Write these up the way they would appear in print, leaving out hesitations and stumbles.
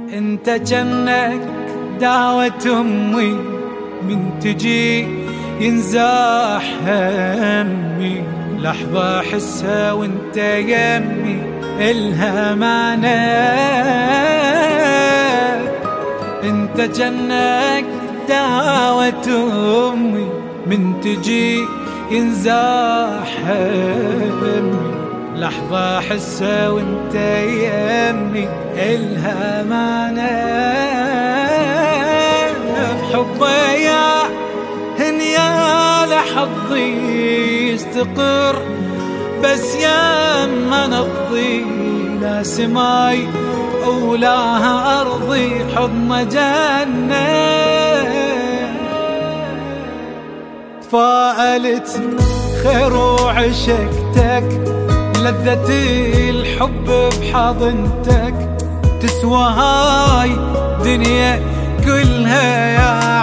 انت جنك دعوة امي، من تجي ينزاح همي، لحظة احسها وانت يمي الها معنى. انت جنك دعوة امي، من تجي ينزاح همي، لحظة احسها وانت يمي الها معنى. بحبه يا هنيا لحظي يستقر، بس يا ما نبضي لا سماي أولاها أرضي حضن جنة. تفائلت خير وعشقتك، لذة الحب بحضنتك، تسوى هاي دنيا كلها يا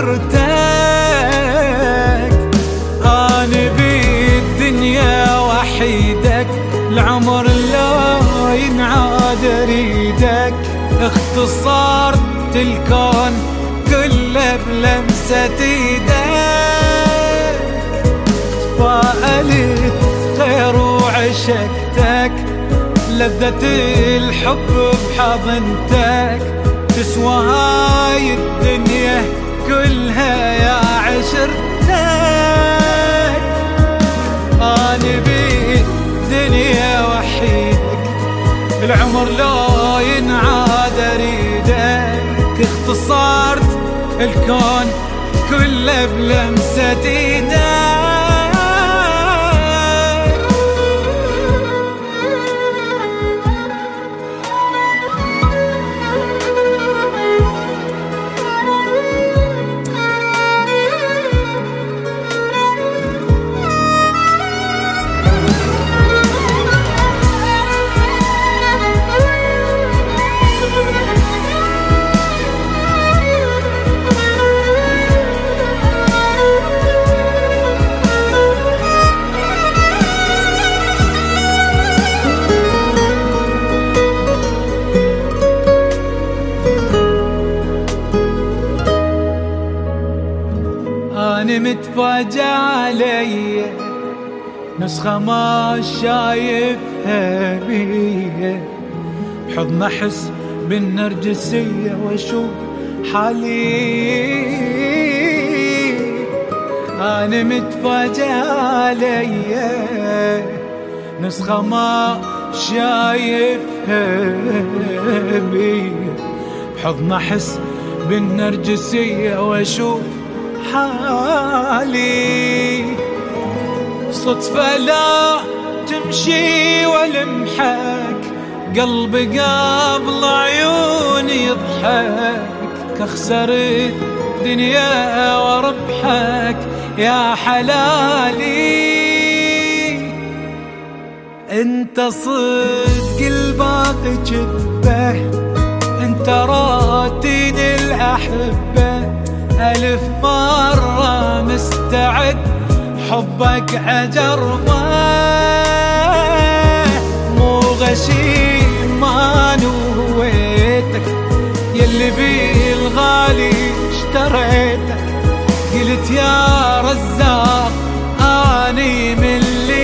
عشرتك. أنا بالدنيا وحيدك، العمر لا ينعاد أريدك، اختصرت الكون كله بلمسة ايدك. تفائلت خير وعشقتك، لذة الحب بحضنتك، تسوى هاي الدنيا كلها يا عشرتك. أنا بالدنيا وحيدك، العمر لا ينعاد أريدك، اختصرت الكون كله بلمسة ايدك. أنا متفاجئ علي نسخة ما شايفها بيه، بحضن أحس بالنرجسية وأشوف حالي. أنا متفاجئ علي نسخة ما شايفها بيه، بحضن أحس بالنرجسية وأشوف حالي. صدفة لا تمشي ولمحك، قلبي قبل عيوني يضحك، كخسرت دنيا وربحك يا حلالي. انت صدق الباقي جذبه، انت راتين الأحبة، ألف مرة مستعد حبك أجربه. مو غشيم ما نويتك، يلي بالغالي اشتريتك، قلت يا رزاق أني من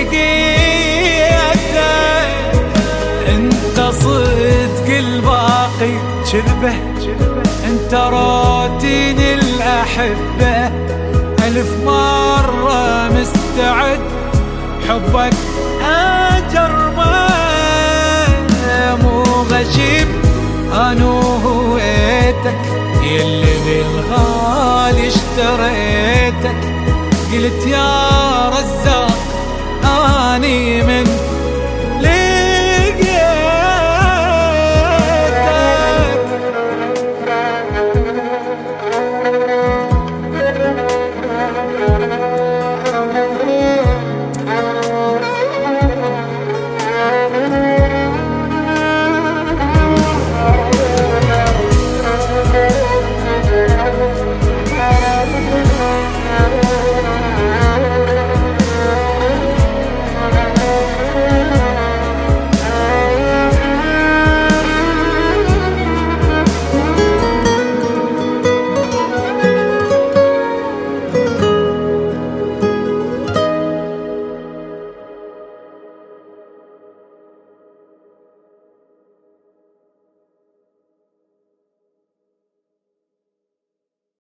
لقيتك. انت صدق الباقي كذبه، انت راتين الأحبة، ألف مرة مستعد حبك أجربه. مو غشيم أنا هويتك، يلي بالغالي اشتريتك، قلت يا رزاق